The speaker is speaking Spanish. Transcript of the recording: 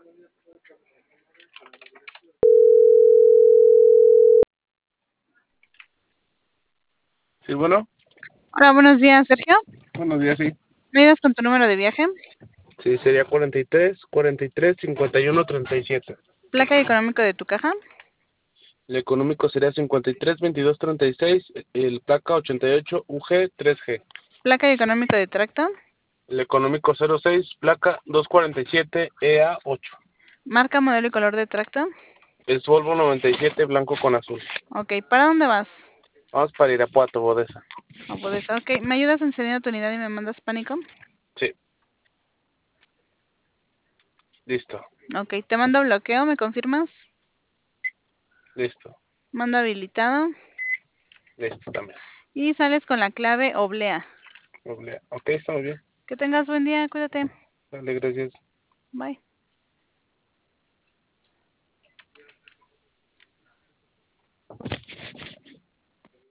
Sí, bueno, Hola, buenos días, Sergio. buenos días, sí. ¿Me ayudas con tu número de viaje? Sí, sería 43, 51, 37. Placa y económico de tu caja. El económico sería 53, 22, 36. El placa 88, UG, 3G. Placa y económico de tracto. El económico 06, placa 247, EA8. Marca, modelo y color de tracto. Es Volvo 97, blanco con azul. Ok, ¿para dónde vas? Vamos para Irapuato, Bodesa. O puedes. Ok, ¿me ayudas encendiendo tu unidad y me mandas pánico? Sí, listo, Ok, te mando bloqueo, ¿me confirmas? listo, Mando habilitado. listo también. Y sales con la clave oblea. Ok, está muy bien. Que tengas buen día, cuídate. Dale, gracias. Bye.